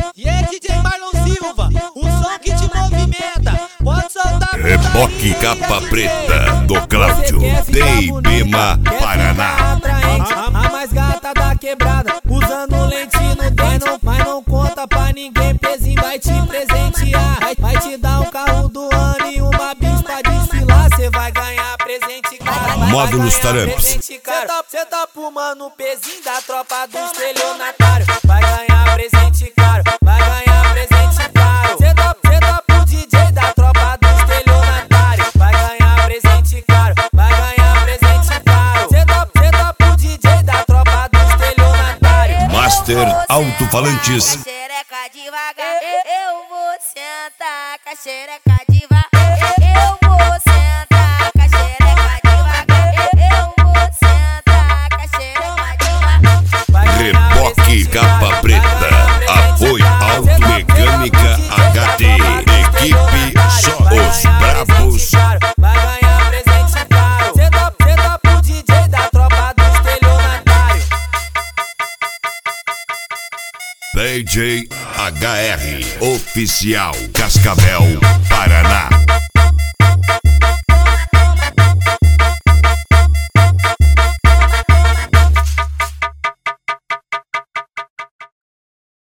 E é DJ Marlon Silva, o som que te movimenta. Pode soltar. Reboque Capa Preta do Cláudio de Ibema, Paraná. A mais gata da quebrada, usando lente no dedo, mas não conta pra ninguém. Pezinho vai te presentear, vai te dar um carro do ano e uma bis pra desfilar. Cê vai ganhar presente, cara. Módulos Taramps. Cê tá fumando o pezinho da tropa do estelionatário. Vai ganhar presente caro, vai ganhar presente caro. Cê tá pro DJ da tropa do estelionatário. Vai ganhar presente caro, vai ganhar presente caro. Cê tá pro DJ da tropa do estelionatário. Master Alto-Falantes. Xereca devagar, eu vou sentar com a xereca devagar. Eu vou sentar com a xereca devagar. Eu vou sentar com a xereca devagar. Reboque Capa Preta. Apoio Automecânica HT. Equipe só os bravos. Vai ganhar presente caro. Cê tá pro DJ da tropa do estelionatário. DJ HR Oficial Cascavel, Paraná.